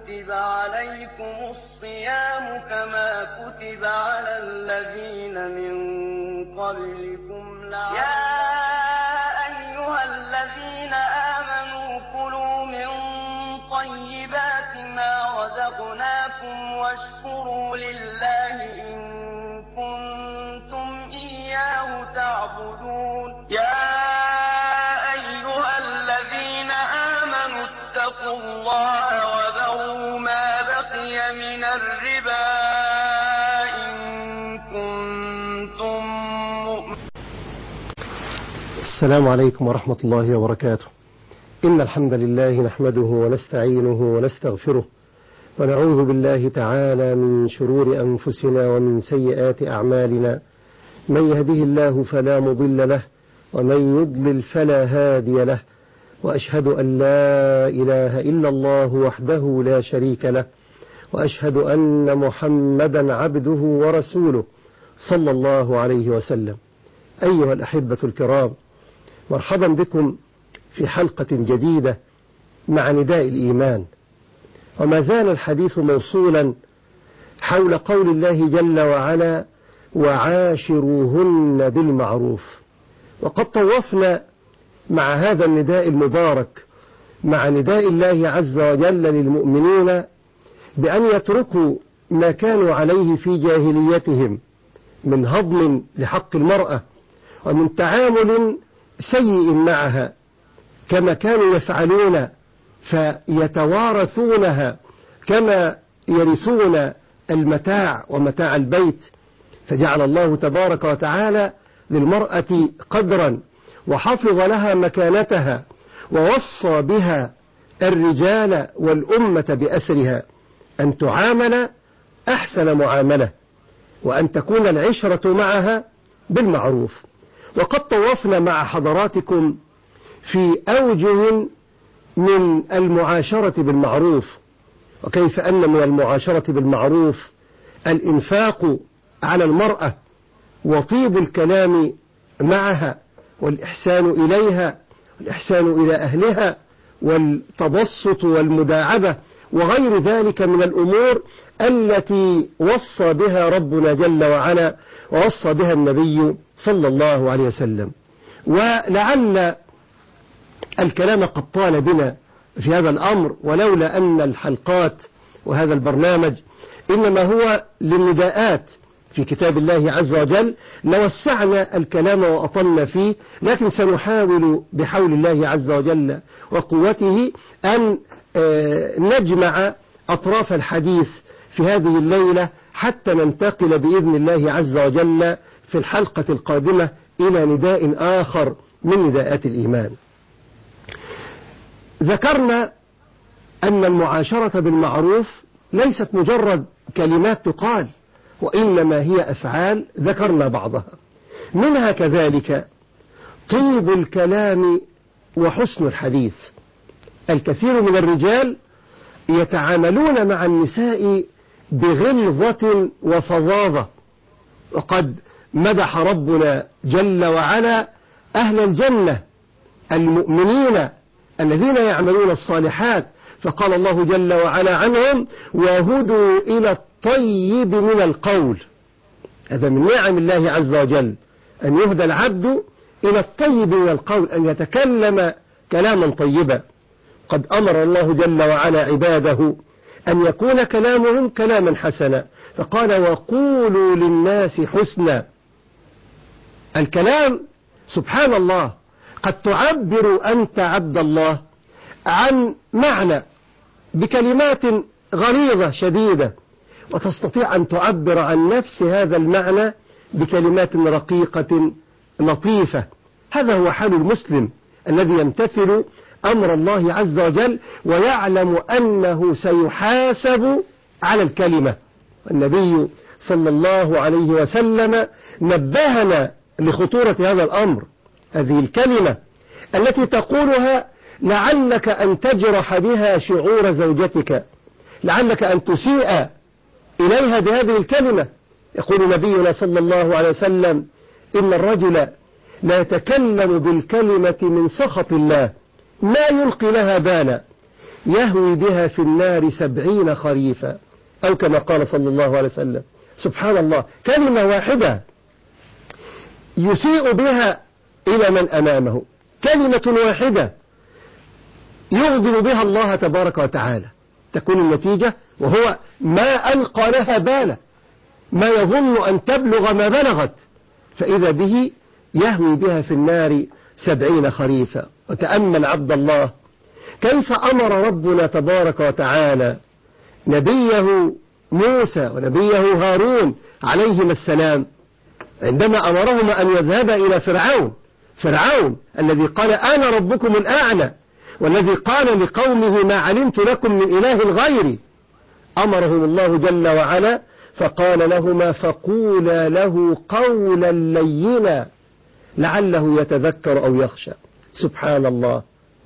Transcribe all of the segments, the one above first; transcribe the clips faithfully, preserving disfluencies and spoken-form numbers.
كتب عليكم الصيام كما كتب على الذين من قبلكم لعلكم. يا أيها الذين آمنوا كلوا من طيبات ما رزقناكم واشكروا لله إن كنتم إياه تعبدون. يا أيها الذين آمنوا اتقوا الله وذروا ما بقي من الربا إن كنتم مؤمنين. السلام عليكم ورحمة الله وبركاته. إن الحمد لله نحمده ونستعينه ونستغفره ونعوذ بالله تعالى من شرور أنفسنا ومن سيئات أعمالنا. من يهده الله فلا مضل له ومن يضلل فلا هادي له، وأشهد أن لا إله إلا الله وحده لا شريك له، وأشهد أن محمدا عبده ورسوله صلى الله عليه وسلم. أيها الأحبة الكرام، مرحبا بكم في حلقة جديدة مع نداء الإيمان. وما زال الحديث موصولا حول قول الله جل وعلا: وعاشروهن بالمعروف. وقد طوفنا مع هذا النداء المبارك مع نداء الله عز وجل للمؤمنين بأن يتركوا ما كانوا عليه في جاهليتهم من هضم لحق المرأة ومن تعامل سيء معها كما كانوا يفعلون، فيتوارثونها كما يرثون المتاع ومتاع البيت. فجعل الله تبارك وتعالى للمرأة قدرا وحفظ لها مكانتها، ووصى بها الرجال والأمة بأسرها أن تعامل أحسن معاملة، وأن تكون العشرة معها بالمعروف. وقد طوفنا مع حضراتكم في أوجه من المعاشرة بالمعروف، وكيف أن من المعاشرة بالمعروف الإنفاق على المرأة وطيب الكلام معها والإحسان إليها والإحسان إلى أهلها والتبسط والمداعبة وغير ذلك من الأمور التي وصى بها ربنا جل وعلا ووصى بها النبي صلى الله عليه وسلم. ولعل الكلام قد طال بنا في هذا الأمر، ولولا أن الحلقات وهذا البرنامج إنما هو للنداءات في كتاب الله عز وجل لوسعنا الكلام وأطلنا فيه، لكن سنحاول بحول الله عز وجل وقوته أن نجمع أطراف الحديث في هذه الليلة حتى ننتقل بإذن الله عز وجل في الحلقة القادمة إلى نداء آخر من نداءات الإيمان. ذكرنا أن المعاشرة بالمعروف ليست مجرد كلمات تقال، وإنما هي أفعال ذكرنا بعضها، منها كذلك طيب الكلام وحسن الحديث. الكثير من الرجال يتعاملون مع النساء بغلظة وفظاظة، وقد مدح ربنا جل وعلا أهل الجنة المؤمنين الذين يعملون الصالحات، فقال الله جل وعلا عنهم: وهدوا إلى الطيب من القول. هذا من نعم الله عز وجل أن يهدى العبد إلى الطيب من القول، أن يتكلم كلاما طيبا. قد أمر الله جل وعلا عباده أن يكون كلامهم كلاما حسنا، فقال: وقولوا للناس حسنا. الكلام سبحان الله قد تعبر أنت عبد الله عن معنى بكلمات غليظة شديدة، وتستطيع أن تعبر عن نفس هذا المعنى بكلمات رقيقة لطيفة. هذا هو حال المسلم الذي يمتثل أمر الله عز وجل ويعلم أنه سيحاسب على الكلمة. النبي صلى الله عليه وسلم نبهنا لخطورة هذا الأمر. هذه الكلمة التي تقولها لعلك أن تجرح بها شعور زوجتك، لعلك أن تسيء إليها بهذه الكلمة. يقول نبينا صلى الله عليه وسلم: إن الرجل لا يتكلم بالكلمة من سخط الله ما يلقي لها بالا، يهوي بها في النار سبعين خريفا، أو كما قال صلى الله عليه وسلم. سبحان الله، كلمة واحدة يسيء بها إلى من أمامه، كلمة واحدة يغضب بها الله تبارك وتعالى، تكون النتيجة وهو ما ألقى لها بالا، ما يظن أن تبلغ ما بلغت، فإذا به يهوي بها في النار سبعين خريفا. وتأمل عبد الله كيف أمر ربنا تبارك وتعالى نبيه موسى ونبيه هارون عليهما السلام عندما أمرهما أن يذهبا إلى فرعون، فرعون الذي قال أنا ربكم الأعلى، والذي قال لقومه ما علمت لكم من إله غيري، أمرهم الله جل وعلا فقال لهما فقولا له قولا لينا لعله يتذكر أو يخشى. سبحان الله،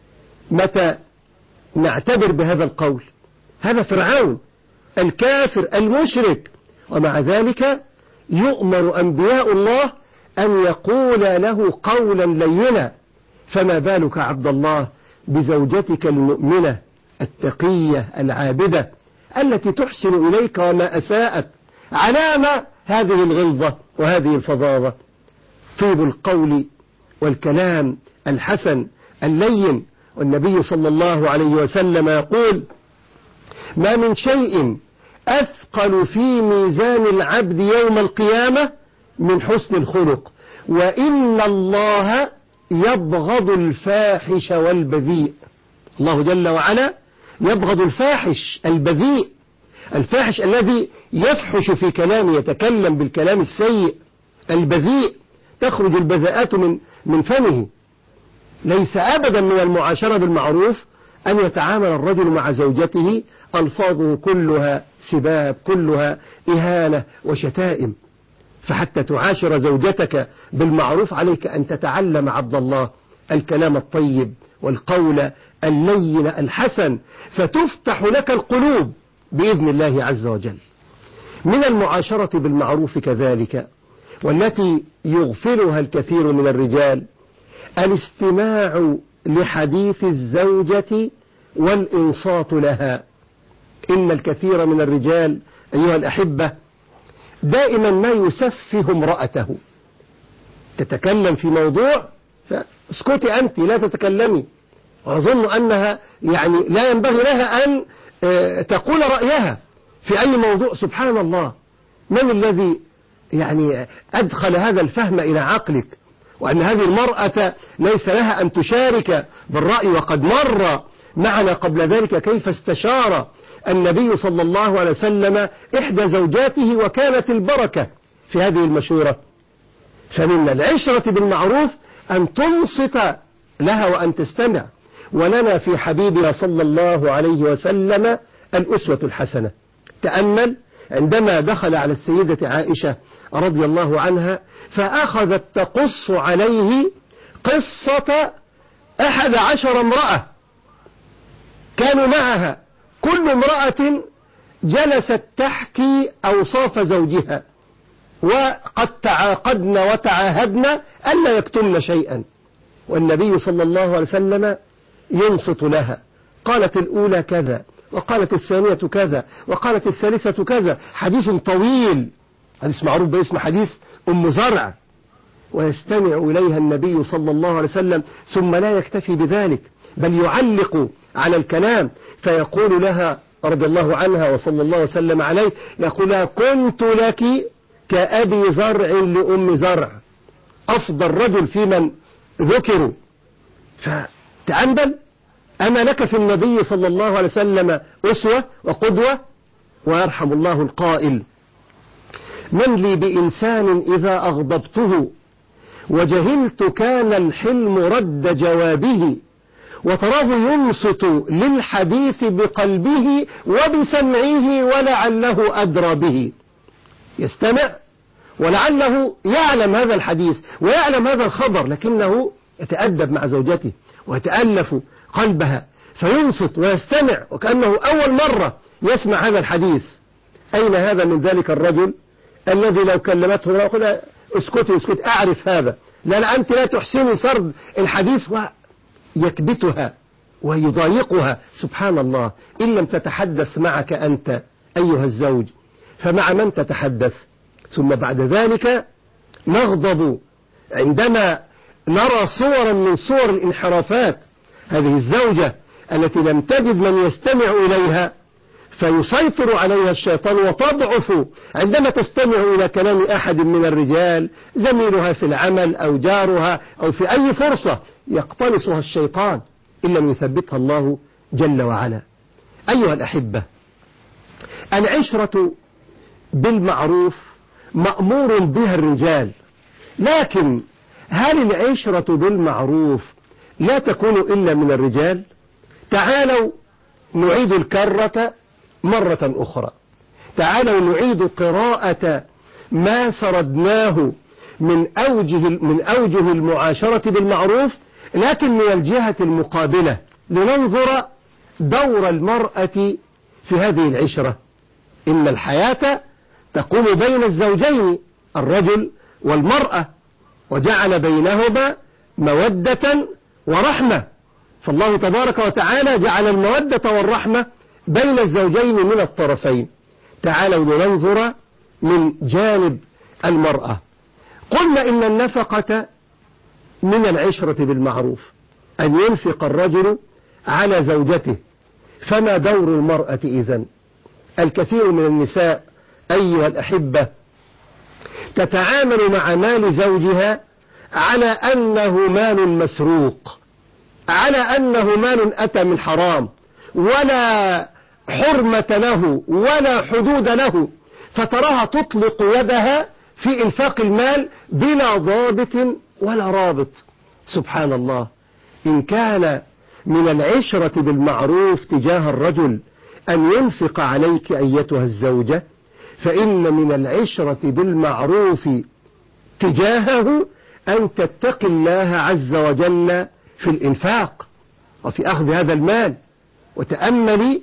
متى نعتبر بهذا القول؟ هذا فرعون الكافر المشرك، ومع ذلك يؤمر أنبياء الله أن يقول له قولا لينا، فما بالك عبد الله بزوجتك المؤمنة التقية العابدة التي تحسن إليك وما أساءت؟ علامة هذه الغلظة وهذه الفظاظة. طيب القول والكلام الحسن اللين، والنبي صلى الله عليه وسلم يقول ما من شيء أثقل في ميزان العبد يوم القيامة من حسن الخلق، وإن الله يبغض الفاحش والبذيء. الله جل وعلا يبغض الفاحش البذيء، الفاحش الذي يفحش في كلامه، يتكلم بالكلام السيء البذيء، تخرج البذاءات من من فمه. ليس أبدا من المعاشرة بالمعروف أن يتعامل الرجل مع زوجته ألفاظه كلها سباب، كلها إهانة وشتائم. فحتى تعاشر زوجتك بالمعروف عليك أن تتعلم عبد الله الكلام الطيب والقول اللين الحسن، فتفتح لك القلوب بإذن الله عز وجل. من المعاشرة بالمعروف كذلك، والتي يغفلها الكثير من الرجال، الاستماع لحديث الزوجة والإنصات لها. إن الكثير من الرجال أيها الأحبة دائما ما يسفه امرأته، تتكلم في موضوع فاسكتي أنت لا تتكلمي، وأظن أنها يعني لا ينبغي لها أن تقول رأيها في أي موضوع. سبحان الله، من الذي يعني أدخل هذا الفهم إلى عقلك، وأن هذه المرأة ليس لها أن تشارك بالرأي؟ وقد مر معنا قبل ذلك كيف استشار النبي صلى الله عليه وسلم إحدى زوجاته وكانت البركة في هذه المشورة. فمن العشرة بالمعروف أن تنصت لها وأن تستمع. ولنا في حبيبنا صلى الله عليه وسلم الأسوة الحسنة. تأمل عندما دخل على السيدة عائشة رضي الله عنها فأخذت تقص عليه قصة أحد عشر امرأة كانوا معها، كل امرأة جلست تحكي أوصاف زوجها، وقد تعاقدن وتعاهدن ألا يكتمن شيئا، والنبي صلى الله عليه وسلم ينصت لها. قالت الأولى كذا، وقالت الثانية كذا، وقالت الثالثة كذا، حديث طويل، حديث معروف باسم حديث أم زرع، ويستمع إليها النبي صلى الله عليه وسلم، ثم لا يكتفي بذلك بل يعلق على الكلام، فيقول لها رضي الله عنها وصلى الله وسلم عليه، يقول لها كنت لك كأبي زرع لأم زرع، أفضل رجل في من ذكروا. فتأمل، أما لك في النبي صلى الله عليه وسلم أسوة وقدوة. ويرحم الله القائل من لي بإنسان إذا أغضبته وجهلت كان الحلم رد جوابه، وتراه ينصت للحديث بقلبه وبسمعه ولعله أدرى به. يستمع ولعله يعلم هذا الحديث ويعلم هذا الخبر، لكنه يتأدب مع زوجته ويتألف قلبها فينصت ويستمع وكأنه أول مرة يسمع هذا الحديث. أين هذا من ذلك الرجل الذي لو كلمته يقول اسكتي اسكتي أعرف هذا، لا لا أنت لا تحسني سرد الحديث، ويكبتها ويضايقها. سبحان الله، إن لم تتحدث معك أنت أيها الزوج فمع من تتحدث؟ ثم بعد ذلك نغضب عندما نرى صورا من صور الانحرافات. هذه الزوجة التي لم تجد من يستمع إليها فيسيطر عليها الشيطان وتضعف عندما تستمع إلى كلام أحد من الرجال، زميلها في العمل أو جارها أو في أي فرصة يقتنصها الشيطان إن لم يثبتها الله جل وعلا. أيها الأحبة، العشرة بالمعروف مأمور بها الرجال، لكن هل العشرة بالمعروف لا تكون إلا من الرجال؟ تعالوا نعيد الكرة مرة أخرى، تعالوا نعيد قراءة ما سردناه من أوجه, من أوجه المعاشرة بالمعروف، لكن من الجهة المقابلة، لننظر دور المرأة في هذه العشرة. إن الحياة تقوم بين الزوجين الرجل والمرأة، وجعل بينهما مودة ورحمة، فالله تبارك وتعالى جعل المودة والرحمة بين الزوجين من الطرفين. تعالوا لننظر من جانب المرأة. قلنا إن النفقة من العشرة بالمعروف، أن ينفق الرجل على زوجته، فما دور المرأة إذن؟ الكثير من النساء أيها الأحبة تتعامل مع مال زوجها على أنه مال مسروق، على أنه مال أتى من حرام، ولا حرمة له ولا حدود له، فتراها تطلق يدها في إنفاق المال بلا ضابط ولا رابط. سبحان الله، إن كان من العشرة بالمعروف تجاه الرجل أن ينفق عليك أيتها الزوجة، فإن من العشرة بالمعروف تجاهه أن تتقي الله عز وجل في الإنفاق وفي أخذ هذا المال. وتأملي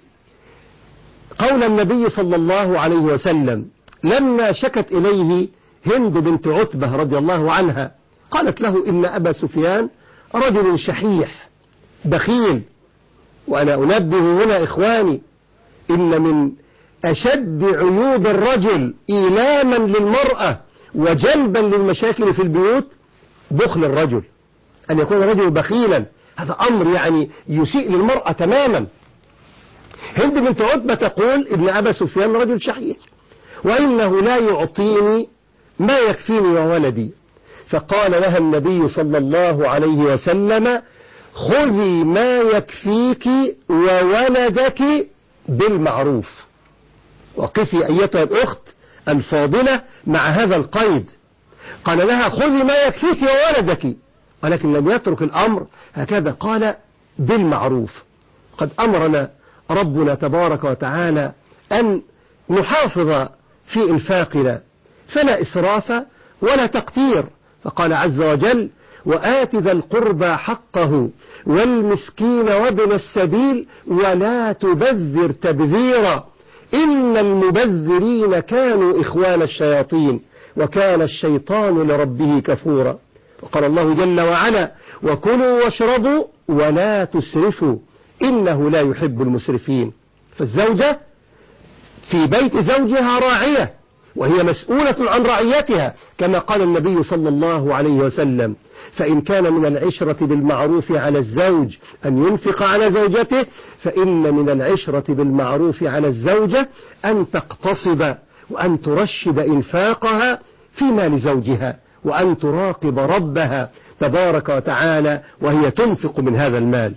قول النبي صلى الله عليه وسلم لما شكت إليه هند بنت عتبة رضي الله عنها، قالت له إن أبا سفيان رجل شحيح بخيل. وأنا أنبه هنا إخواني، إن من أشد عيوب الرجل إيلاما للمرأة وجلبا للمشاكل في البيوت بخل الرجل، أن يكون الرجل بخيلا. هذا أمر يعني يسيء للمرأة تماما. هند بنت عتبة تقول إن أبا سفيان رجل شحيح وإنه لا يعطيني ما يكفيني وولدي، فقال لها النبي صلى الله عليه وسلم خذي ما يكفيك وولدك بالمعروف. وقفي أيتها الأخت الفاضلة مع هذا القيد، قال لها خذي ما يكفيك وولدك، ولكن لم يترك الأمر هكذا، قال بالمعروف. قد أمرنا ربنا تبارك وتعالى أن نحافظ في إنفاقنا، فلا إسراف ولا تقتير، فقال عز وجل وآت ذا القربى حقه والمسكين وابن السبيل ولا تبذر تبذيرا إن المبذرين كانوا إخوان الشياطين وكان الشيطان لربه كفورا. وقال الله جل وعلا وكلوا واشربوا ولا تسرفوا إنه لا يحب المسرفين. فالزوجة في بيت زوجها راعية وهي مسؤولة عن رعيتها، كما قال النبي صلى الله عليه وسلم فإن كان من العشرة بالمعروف على الزوج أن ينفق على زوجته، فإن من العشرة بالمعروف على الزوجة أن تقتصد وأن ترشد إنفاقها في مال زوجها، وأن تراقب ربها تبارك وتعالى وهي تنفق من هذا المال.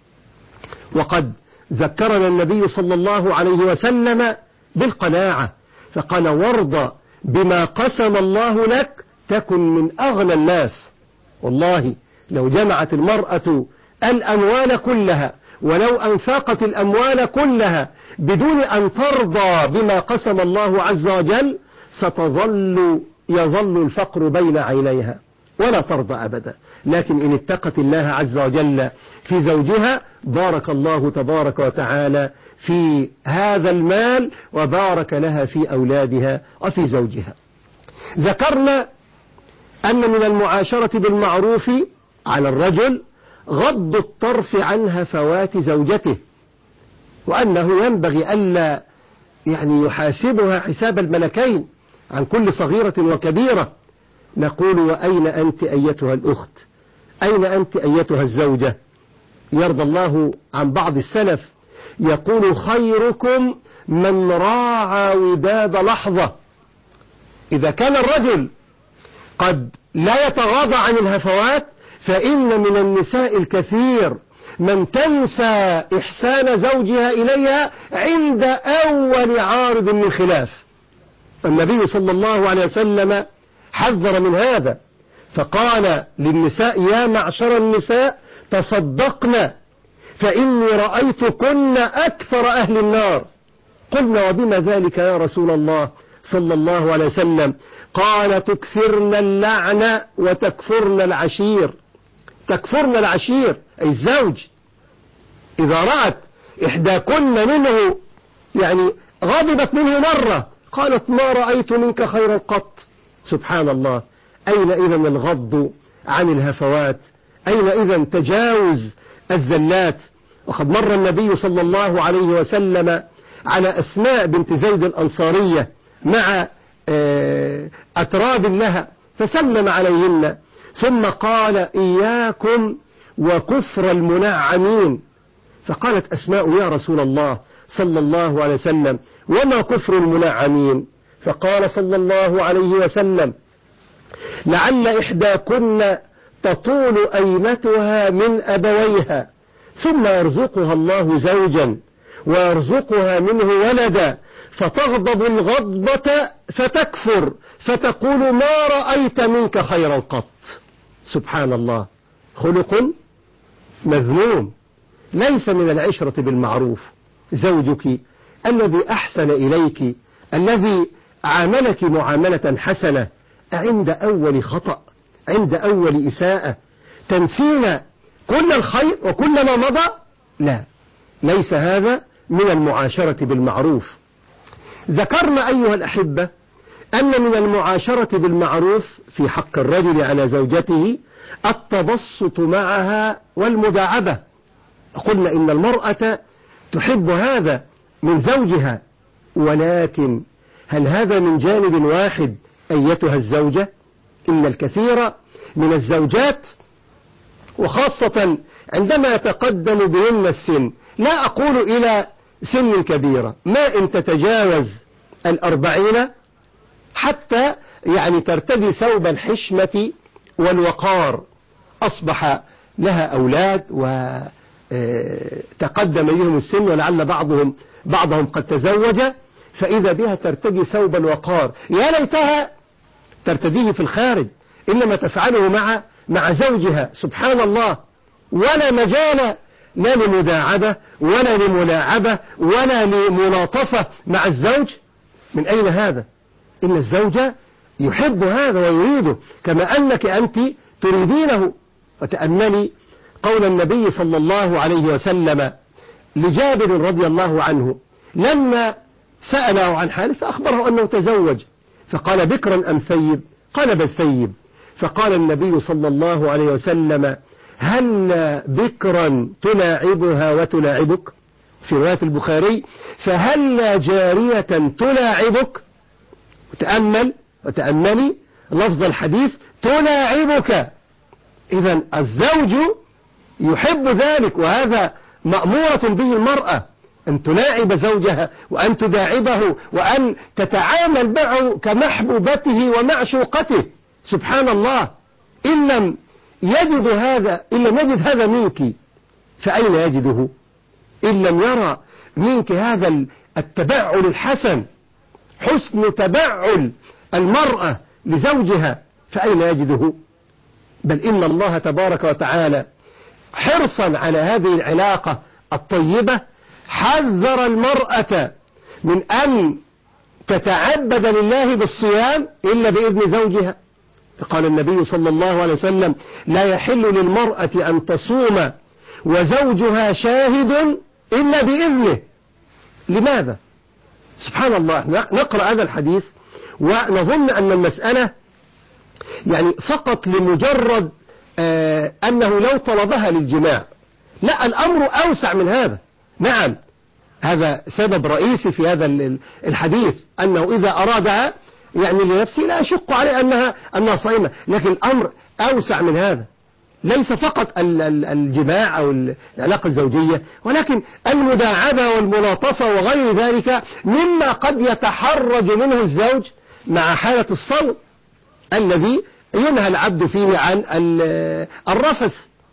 وقد ذكرنا النبي صلى الله عليه وسلم بالقناعة، فقال وارض بما قسم الله لك تكن من أغنى الناس. والله لو جمعت المرأة الأموال كلها ولو أنفقت الأموال كلها بدون أن ترضى بما قسم الله عز وجل ستظل يظل الفقر بين عينيها ولا ترضى أبدا. لكن إن اتقت الله عز وجل في زوجها بارك الله تبارك وتعالى في هذا المال وبارك لها في أولادها وفي زوجها. ذكرنا أن من المعاشرة بالمعروف على الرجل غض الطرف عن هفوات زوجته، وأنه ينبغي ألا يعني يحاسبها حساب الملكين عن كل صغيرة وكبيرة. نقول وأين أنت أيتها الأخت؟ أين أنت أيتها الزوجة؟ يرضى الله عن بعض السلف يقول خيركم من راعى وداد لحظة. إذا كان الرجل قد لا يتغاضى عن الهفوات، فإن من النساء الكثير من تنسى إحسان زوجها إليها عند أول عارض من خلاف. النبي صلى الله عليه وسلم حذر من هذا، فقال للنساء يا معشر النساء تصدقن فإني رأيتكن أكثر أهل النار. قلنا وبما ذلك يا رسول الله صلى الله عليه وسلم؟ قال تكثرن اللعن وتكفرن العشير. تكفرن العشير أي الزوج. إذا رأت إحداكن منه يعني غضبت منه مرة قالت ما رأيت منك خيرا قط. سبحان الله. أين إذن الغض عن الهفوات؟ أين إذن تجاوز الزلات؟ وقد مر النبي صلى الله عليه وسلم على أسماء بنت زيد الأنصارية مع أتراب لها فسلم عليهن، ثم قال إياكم وكفر المنعمين. فقالت أسماء يا رسول الله صلى الله عليه وسلم وما كفر المنعمين؟ فقال صلى الله عليه وسلم لعل إحداكن تطول أيمتها من أبويها ثم يرزقها الله زوجا ويرزقها منه ولدا فتغضب الغضبة فتكفر فتقول ما رأيت منك خيرا قط. سبحان الله. خلق مذموم ليس من العشرة بالمعروف. زوجك الذي أحسن إليك الذي عاملك معاملة حسنة عند أول خطأ عند أول إساءة تنسين كل الخير وكل ما مضى؟ لا، ليس هذا من المعاشرة بالمعروف. ذكرنا أيها الأحبة أن من المعاشرة بالمعروف في حق الرجل على زوجته التبسط معها والمداعبة. قلنا إن المرأة تحب هذا من زوجها، ولكن هل هذا من جانب واحد أيتها الزوجة؟ إن الكثير من الزوجات وخاصة عندما يتقدم بهن السن، لا أقول إلى سن كبيرة، ما إن تتجاوز الأربعين حتى يعني ترتدي ثوب الحشمة والوقار، أصبح لها أولاد وتقدم بهم السن ولعل بعضهم بعضهم قد تزوج، فإذا بها ترتدي ثوب الوقار. يا ليتها ترتديه في الخارج، إنما تفعله مع مع زوجها. سبحان الله. ولا مجال لا لمداعبة ولا لملاعبة ولا لملاطفة مع الزوج. من أين هذا؟ إن الزوج يحب هذا ويريده كما أنك أنت تريدينه. وتأملي قول النبي صلى الله عليه وسلم لجابر رضي الله عنه لما سأله عن حاله فأخبره أنه تزوج، فقال بكرا أم ثيب؟ قال بل ثيب. فقال النبي صلى الله عليه وسلم هل بكرا تلاعبها وتلاعبك؟ في رواية البخاري فهل جارية تلاعبك؟ وتأمل وتأملي لفظ الحديث تلاعبك. إذن الزوج يحب ذلك، وهذا مأمورة به المرأة أن تلاعب زوجها وأن تداعبه وأن تتعامل معه كمحبوبته ومعشوقته. سبحان الله. إن لم يجد هذا إن لم يجد هذا منك فأين يجده؟ إن لم يرى منك هذا التبعل الحسن، حسن تبعل المرأة لزوجها، فأين يجده؟ بل إن الله تبارك وتعالى حرصا على هذه العلاقة الطيبة حذر المرأة من أن تتعبد لله بالصيام إلا بإذن زوجها. فقال النبي صلى الله عليه وسلم لا يحل للمرأة أن تصوم وزوجها شاهد إلا بإذنه. لماذا؟ سبحان الله. نقرأ هذا الحديث ونظن أن المسألة يعني فقط لمجرد أنه لو طلبها للجماع. لا، الأمر أوسع من هذا. نعم، هذا سبب رئيسي في هذا الحديث، أنه إذا أرادها يعني لنفسه لا أشق عليه أنها أنها صائمة، لكن الأمر أوسع من هذا، ليس فقط الجماع أو العلاقة الزوجية، ولكن المداعبة والملاطفة وغير ذلك مما قد يتحرج منه الزوج مع حالة الصوم الذي ينهى العبد فيه عن الرفث.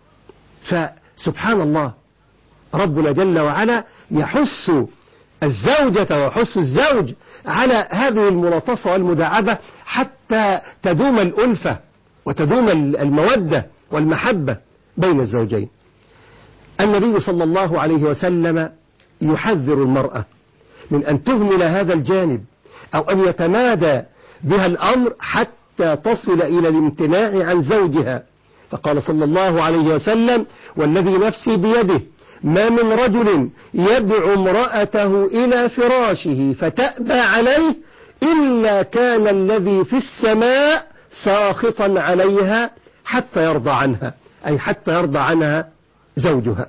فسبحان الله، ربنا جل وعلا يحث الزوجة ويحث الزوج على هذه الملاطفة والمداعبة حتى تدوم الألفة وتدوم المودة والمحبة بين الزوجين. النبي صلى الله عليه وسلم يحذر المرأة من أن تهمل هذا الجانب أو أن يتمادى بها الأمر حتى تصل إلى الامتناع عن زوجها، فقال صلى الله عليه وسلم: والذي نفسي بيده ما من رجل يدعو امرأته إلى فراشه فتأبى عليه إلا كان الذي في السماء ساخطا عليها حتى يرضى عنها، أي حتى يرضى عنها زوجها.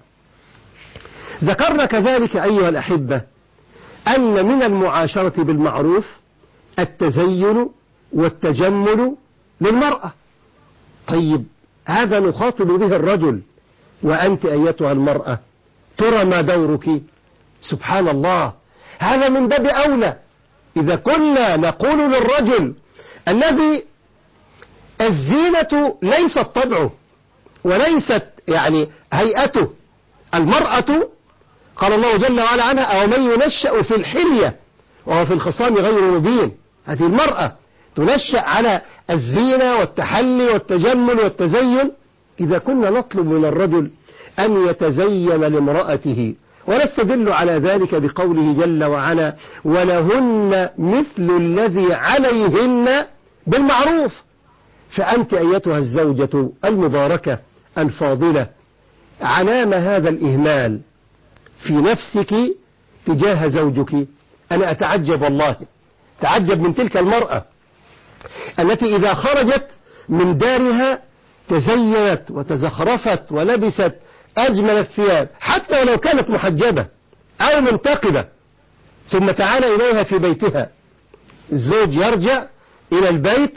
ذكرنا كذلك أيها الأحبة أن من المعاشرة بالمعروف التزين والتجمل للمرأة. طيب، هذا نخاطب به الرجل، وأنت أيتها المرأة ترى ما دورك؟ سبحان الله، هذا من باب أولى. إذا كنا نقول للرجل الذي الزينة ليست طبعه وليست يعني هيئته، المرأة قال الله جل وعلا عنها: أو من ينشأ في الحلية وهو في الخصام غير مبين. هذه المرأة تنشأ على الزينة والتحلي والتجمل والتزين. إذا كنا نطلب من الرجل أن يتزين لامرأته، ونستدل على ذلك بقوله جل وعلا: ولهن مثل الذي عليهن بالمعروف. فأنت أيتها الزوجة المباركة الفاضلة علام هذا الإهمال في نفسك تجاه زوجك. أنا أتعجب والله، تعجب من تلك المرأة التي إذا خرجت من دارها تزينت وتزخرفت ولبست أجمل الثياب حتى ولو كانت محجبة أو منتقبة، ثم تعال إليها في بيتها. الزوج يرجع إلى البيت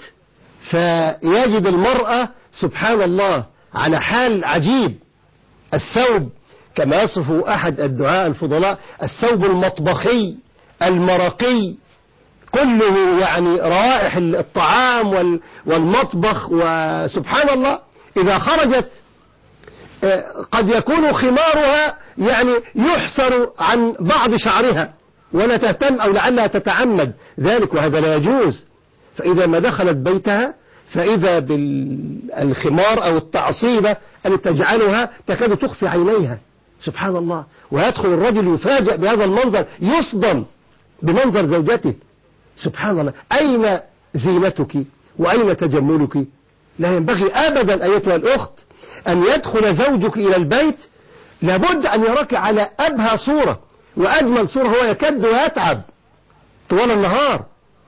فيجد المرأة سبحان الله على حال عجيب. الثوب كما يصف أحد الدعاء الفضلاء: الثوب المطبخي المرقي، كله يعني روائح الطعام والمطبخ. وسبحان الله إذا خرجت قد يكون خمارها يعني يحسر عن بعض شعرها ولا تهتم أو لعلها تتعمد ذلك، وهذا لا يجوز. فإذا ما دخلت بيتها فإذا بالخمار أو التعصيبة التي تجعلها تكاد تخفي عينيها. سبحان الله، ويدخل الرجل يفاجأ بهذا المنظر، يصدم بمنظر زوجته. سبحان الله، أين زينتك وأين تجملك؟ لا ينبغي أبدا أيتها الأخت أن يدخل زوجك إلى البيت لابد أن يراك على أبهى صورة وأجمل صورة. هو يكد ويتعب طوال النهار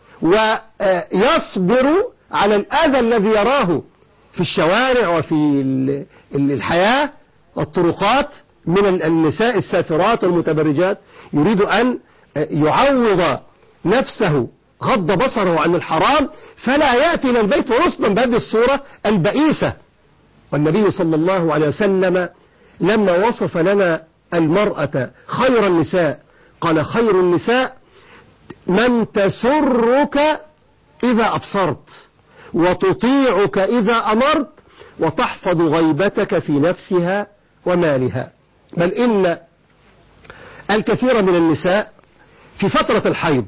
ويصبر على الأذى الذي يراه في الشوارع وفي الحياة والطرقات من النساء السافرات والمتبرجات. يريد أن يعوض نفسه، غض بصره عن الحرام، فلا يأتي إلى البيت ويصدم بهذه الصورة البئيسة. والنبي صلى الله عليه وسلم لما وصف لنا المرأة خير النساء قال: خير النساء من تسرك إذا أبصرت وتطيعك إذا أمرت وتحفظ غيبتك في نفسها ومالها. بل إن الكثير من النساء في فترة الحيض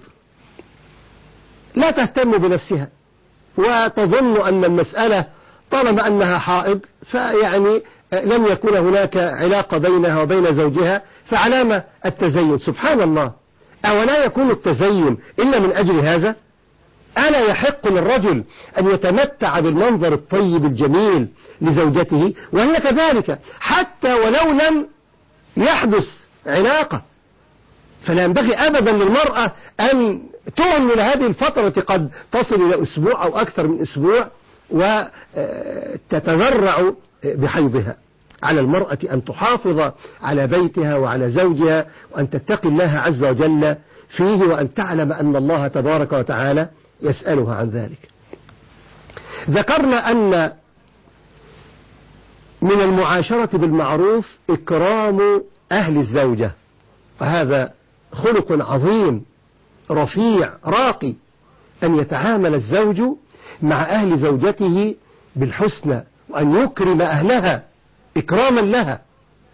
لا تهتم بنفسها وتظن أن المسألة طالما أنها حائض فيعني لم يكن هناك علاقة بينها وبين زوجها، فعلامة التزين. سبحان الله، أولا يكون التزين إلا من أجل هذا؟ ألا يحق للرجل أن يتمتع بالمنظر الطيب الجميل لزوجته وهي كذلك حتى ولو لم يحدث علاقة؟ فلا ينبغي أبدا للمرأة أن تهمل هذه الفترة قد تصل إلى أسبوع أو أكثر من أسبوع وتتذرع بحيضها. على المرأة أن تحافظ على بيتها وعلى زوجها، وأن تتقي الله عز وجل فيه، وأن تعلم أن الله تبارك وتعالى يسألها عن ذلك. ذكرنا أن من المعاشرة بالمعروف إكرام أهل الزوجة، وهذا خلق عظيم رفيع راقي، أن يتعامل الزوج مع أهل زوجته بالحسنى، وأن يكرم أهلها إكراما لها.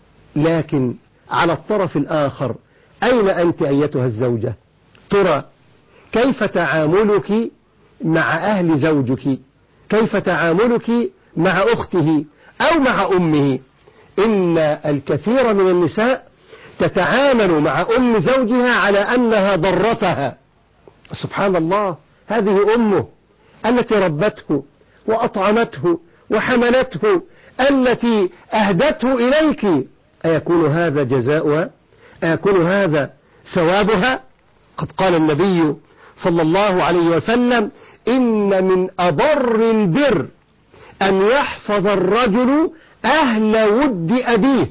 لكن على الطرف الآخر أين أنت أيتها الزوجة؟ ترى كيف تعاملك مع أهل زوجك؟ كيف تعاملك مع أخته أو مع أمه؟ إن الكثير من النساء تتعامل مع أم زوجها على أنها ضرتها. سبحان الله، هذه أمه التي ربته وأطعمته وحملته، التي أهدته إليك. أيكون هذا جزاؤها؟ أيكون هذا ثوابها؟ قد قال النبي صلى الله عليه وسلم: إن من أبر البر أن يحفظ الرجل أهل ود أبيه.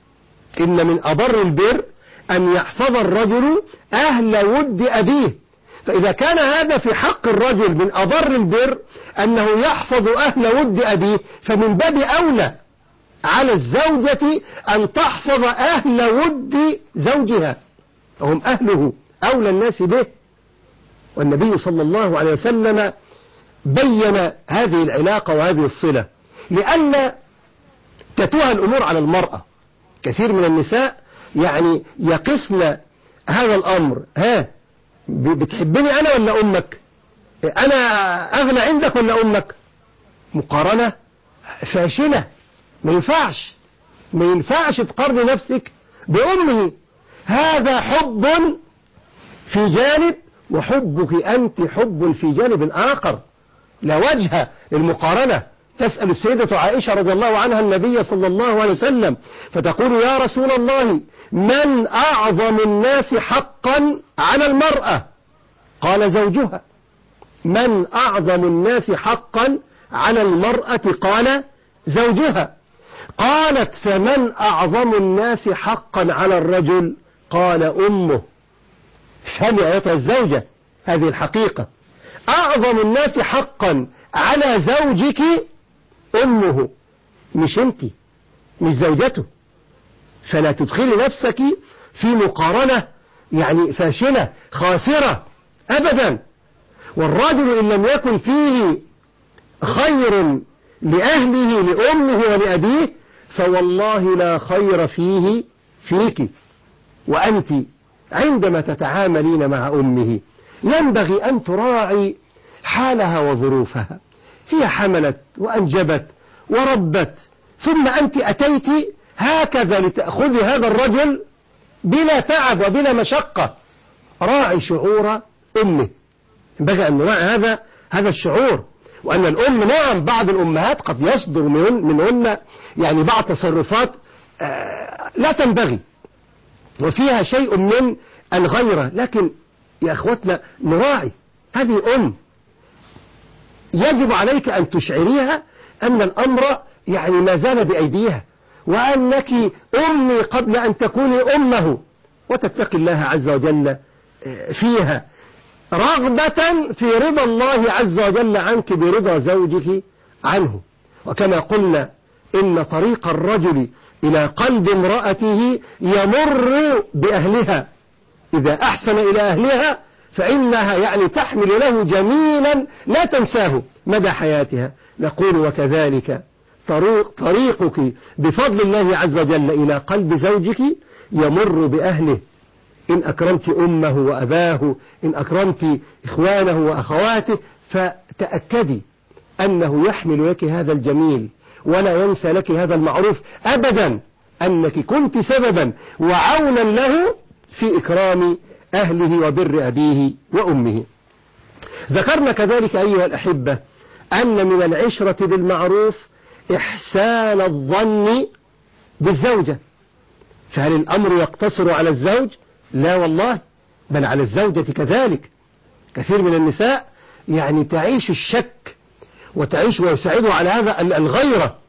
إن من أبر البر أن يحفظ الرجل أهل ود أبيه. فإذا كان هذا في حق الرجل من أبر البر أنه يحفظ أهل ود أبيه، فمن باب أولى على الزوجة أن تحفظ أهل ود زوجها، وهم أهله أولى الناس به. والنبي صلى الله عليه وسلم بين هذه العلاقة وهذه الصلة، لأن تتوه الأمور على المرأة. كثير من النساء يعني يقسن هذا الأمر: ها بتحبني أنا ولا أمك؟ أنا أغنى عندك ولا أمك؟ مقارنة فاشلة. ما ينفعش ما ينفعش تقارن نفسك بأمه. هذا حب في جانب، وحبك أنت حب في جانب آخر، لا وجه للمقارنة. تسأل السيدة عائشة رضي الله عنها النبي صلى الله عليه وسلم فتقول: يا رسول الله، من أعظم الناس حقا على المرأة؟ قال: زوجها. من أعظم الناس حقا على المرأة؟ قال: زوجها. قالت: فمن أعظم الناس حقا على الرجل؟ قال: أمه. فهمي أيتها الزوجة هذه الحقيقة: أعظم الناس حقا على زوجك أمه، مش أنت، مش زوجته. فلا تدخلي نفسك في مقارنة يعني فاشلة خاسرة أبدا. والرجل إن لم يكن فيه خير لأهله لأمه ولأبيه فوالله لا خير فيه فيك. وأنت عندما تتعاملين مع أمه ينبغي أن تراعي حالها وظروفها. هي حملت وأنجبت وربت، ثم أنت أتيت هكذا لتأخذي هذا الرجل بلا تعب وبلا مشقة. راعي شعور أمه، ينبغي أن نراعي هذا هذا الشعور. وأن الأم، نعم، بعض الأمهات قد يصدر منهن يعني بعض تصرفات لا تنبغي وفيها شيء من الغيرة، لكن يا أخوتنا نراعي هذه أم. يجب عليك أن تشعريها أن الأمر يعني ما زال بأيديها، وأنك أمي قبل أن تكوني أمه، وتتقي الله عز وجل فيها رغبة في رضا الله عز وجل عنك برضا زوجك عنه. وكما قلنا إن طريق الرجل إلى قلب امرأته يمر بأهلها. إذا أحسن إلى أهلها فإنها يعني تحمل له جميلا لا تنساه مدى حياتها. نقول: وكذلك طريق طريقك بفضل الله عز وجل إلى قلب زوجك يمر بأهله. إن أكرمت أمه وأباه، إن أكرمت إخوانه وأخواته، فتأكدي أنه يحمل لك هذا الجميل ولا ينسى لك هذا المعروف أبدا، أنك كنت سببا وعونا له في إكرام أهله وبر أبيه وأمه. ذكرنا كذلك أيها الأحبة أن من العشرة بالمعروف إحسان الظن بالزوجة. فهل الأمر يقتصر على الزوج؟ لا والله، بل على الزوجة كذلك. كثير من النساء يعني تعيش الشك وتعيش ويساعده على هذا الغيرة،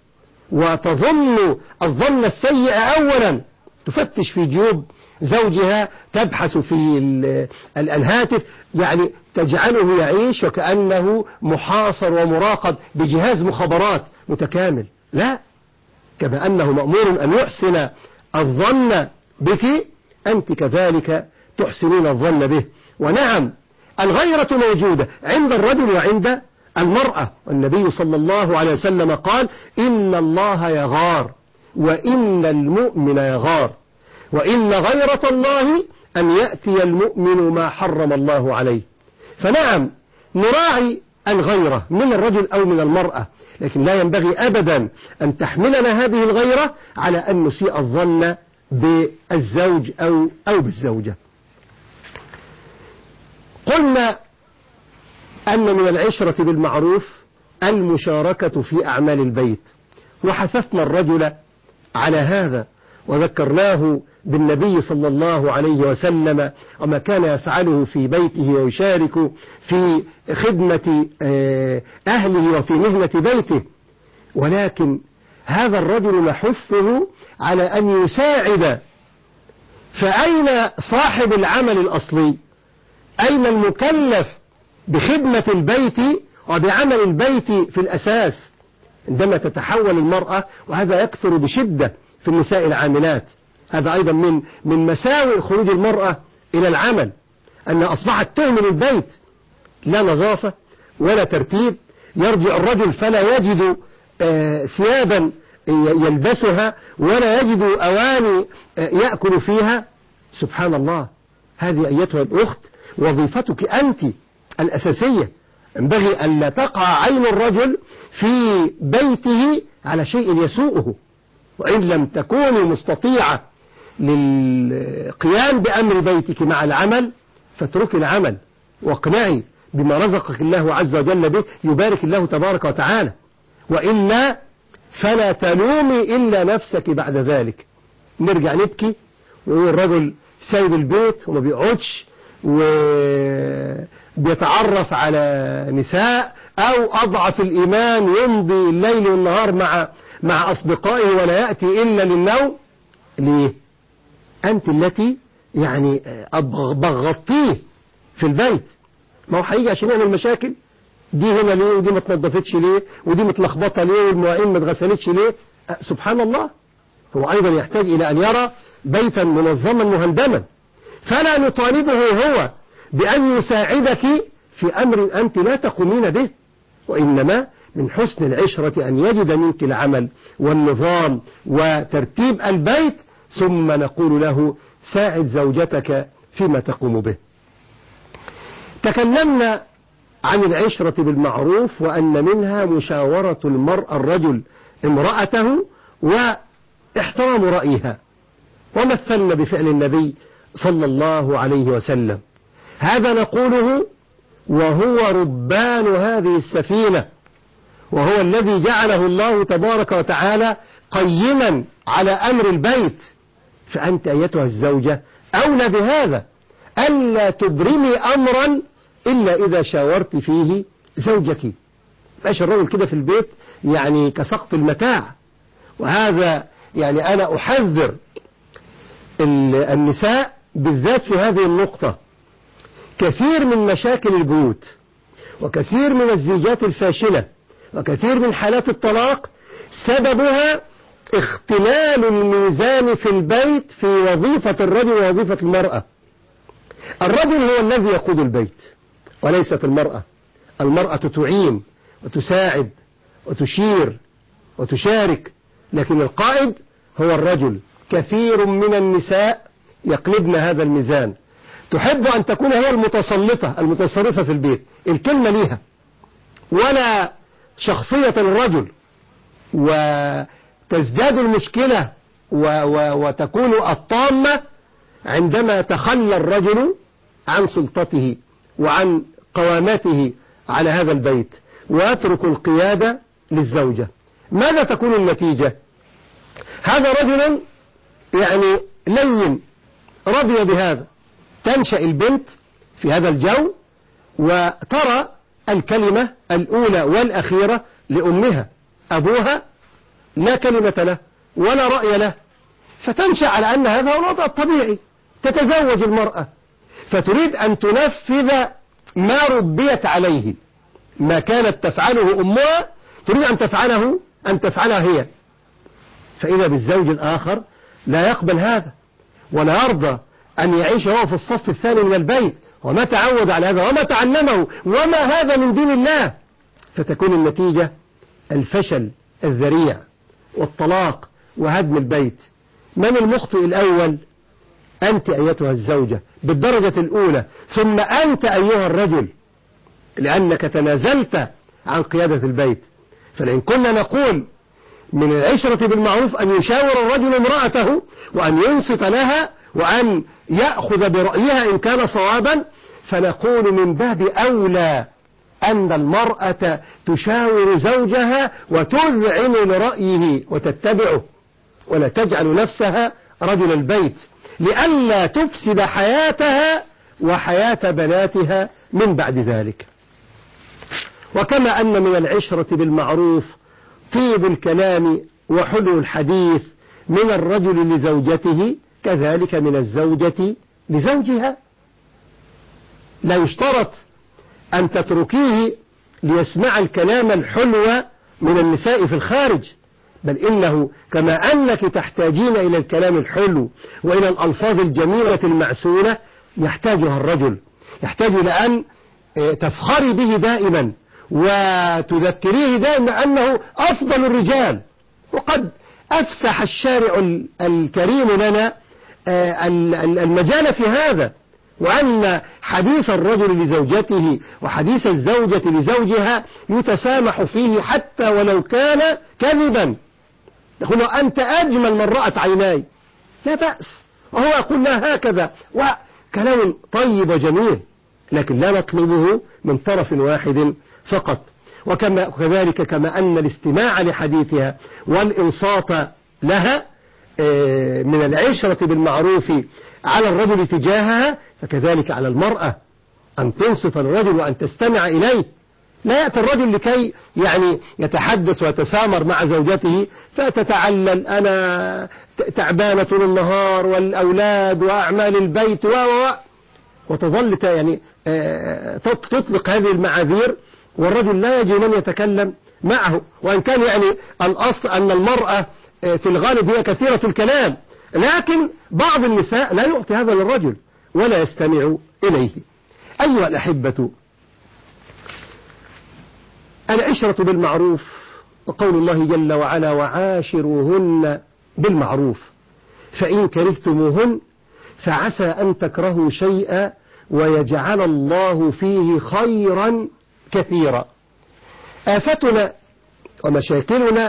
وتظن الظن السيء أولا، تفتش في جيوب زوجها، تبحث في الهاتف، يعني تجعله يعيش وكأنه محاصر ومراقب بجهاز مخابرات متكامل. لا، كما أنه مأمور أن يحسن الظن بك، أنت كذلك تحسنين الظن به. ونعم، الغيرة موجودة عند الرجل وعند المرأة، والنبي صلى الله عليه وسلم قال: إن الله يغار وإن المؤمن يغار، وإن غيرة الله أن يأتي المؤمن ما حرم الله عليه. فنعم، نراعي الغيرة من الرجل أو من المرأة، لكن لا ينبغي أبدا أن تحملنا هذه الغيرة على أن نسيء الظن بالزوج أو, أو بالزوجة. قلنا أن من العشرة بالمعروف المشاركة في أعمال البيت، وحثثنا الرجل على هذا وذكرناه بالنبي صلى الله عليه وسلم وما كان يفعله في بيته ويشارك في خدمة أهله وفي مهنة بيته. ولكن هذا الرجل نحثه على أن يساعد، فأين صاحب العمل الأصلي؟ أين المكلف بخدمة البيت وبعمل البيت في الأساس؟ عندما تتحول المرأة، وهذا يكثر بشدة في النساء العاملات، هذا أيضا من من مساوئ خروج المرأة إلى العمل، أن أصبحت تهمل البيت، لا نظافة ولا ترتيب. يرجع الرجل فلا يجد آه ثيابا يلبسها، ولا يجد أواني آه يأكل فيها. سبحان الله، هذه أيتها الأخت وظيفتك أنت الأساسية. ينبغي أن لا تقع عين الرجل في بيته على شيء يسوءه، وإن لم تكوني مستطيعة للقيام بأمر بيتك مع العمل فاتركي العمل واقنعي بما رزقك الله عز وجل به، يبارك الله تبارك وتعالى، وإلا فلا تلومي إلا نفسك بعد ذلك. نرجع نبكي والرجل سايب البيت وما بيقعدش وبيتعرف على نساء، أو أضعف الإيمان يمضي الليل والنهار مع مع أصدقائه ولا يأتي إلا للنوم. ليه؟ أنت التي يعني بغطيه في البيت. ما هو هيجي عشان يعمل مشاكل، دي هنا ليه ودي ما تنظفتش ليه ودي متلخبطة ليه والمواعين ما اتغسلتش ليه. أه سبحان الله، هو أيضا يحتاج إلى أن يرى بيتا منظما مهندما. فلا نطالبه هو بأن يساعدك في أمر أنت لا تقومين به، وإنما من حسن العشرة أن يجد منك العمل والنظام وترتيب البيت، ثم نقول له ساعد زوجتك فيما تقوم به. تكلمنا عن العشرة بالمعروف، وأن منها مشاورة المرأة الرجل امرأته واحترام رأيها، ومثلنا بفعل النبي صلى الله عليه وسلم. هذا نقوله وهو ربان هذه السفينة، وهو الذي جعله الله تبارك وتعالى قيما على أمر البيت. فأنت أيتها الزوجة أولى بهذا، ألا تبرمي أمرا إلا إذا شاورت فيه زوجك. فاش الرجل كده في البيت يعني كسقط المتاع. وهذا يعني أنا أحذر النساء بالذات في هذه النقطة. كثير من مشاكل البيوت وكثير من الزيجات الفاشلة وكثير من حالات الطلاق سببها اختلال الميزان في البيت في وظيفة الرجل ووظيفة المرأة. الرجل هو الذي يقود البيت وليست المرأة. المرأة تعين وتساعد وتشير وتشارك، لكن القائد هو الرجل. كثير من النساء يقلبن هذا الميزان، تحب أن تكون هي المتسلطة المتصرفة في البيت، الكلمة ليها ولا شخصية الرجل، وتزداد المشكلة و و وتكون الطامة عندما تخلى الرجل عن سلطته وعن قوامته على هذا البيت ويترك القيادة للزوجة. ماذا تكون النتيجة؟ هذا رجل يعني لين رضي بهذا، تنشأ البنت في هذا الجو وترى الكلمة الأولى والأخيرة لأمها. أبوها لا كلمة له ولا رأي له، فتنشأ على أن هذا هو الوضع الطبيعي. تتزوج المرأة فتريد أن تنفذ ما ربيت عليه، ما كانت تفعله أمها تريد أن تفعله أن تفعلها هي، فإذا بالزوج الآخر لا يقبل هذا ولا يرضى أن يعيش هو في الصف الثاني من البيت، وما تعود على هذا وما تعلمه وما هذا من دين الله، فتكون النتيجة الفشل الذريع والطلاق وهدم البيت. من المخطئ الأول؟ أنت أيتها الزوجة بالدرجة الأولى، ثم أنت أيها الرجل، لأنك تنازلت عن قيادة البيت. فلئن كنا نقول من العشرة بالمعروف أن يشاور الرجل امرأته وأن ينصت لها وأن يأخذ برأيها إن كان صوابا، فنقول من باب أولى أن المرأة تشاور زوجها وتذعن لرأيه وتتبعه، ولا تجعل نفسها رجل البيت لئلا تفسد حياتها وحياة بناتها من بعد ذلك. وكما أن من العشرة بالمعروف طيب الكلام وحلو الحديث من الرجل لزوجته، كذلك من الزوجة لزوجها. لا يشترط أن تتركيه ليسمع الكلام الحلو من النساء في الخارج، بل إنه كما أنك تحتاجين إلى الكلام الحلو وإلى الألفاظ الجميلة المعسولة، يحتاجها الرجل، يحتاج إلى أن تفخري به دائما وتذكريه دائما أنه أفضل الرجال. وقد أفسح الشارع الكريم لنا المجال في هذا، وأن حديث الرجل لزوجته وحديث الزوجة لزوجها يتسامح فيه حتى ولو كان كذبا. يقول أنت أجمل من رأت عيناي، لا بأس، وهو يقول لها هكذا، وكلام طيب وجميل، لكن لا نطلبه من طرف واحد فقط. وكما كذلك كما أن الاستماع لحديثها والإنصات لها من العشرة بالمعروف على الرجل تجاهها، فكذلك على المرأة أن تنصت الرجل وأن تستمع إليه. لا يأتي الرجل لكي يعني يتحدث ويتسامر مع زوجته فتتعلل، أنا تعبانة طول النهار والأولاد وأعمال البيت و وتظل يعني تطلق هذه المعاذير، والرجل لا يجد من يتكلم معه. وإن كان يعني الأصل أن المرأة في الغالب هي كثيرة الكلام، لكن بعض النساء لا يعطي هذا للرجل ولا يستمع إليه. أيها الأحبة، العشرة بالمعروف وقول الله جل وعلا وعاشروهن بالمعروف فإن كرهتموهن فعسى أن تكرهوا شيئا ويجعل الله فيه خيرا كثيرا. آفتنا ومشاكلنا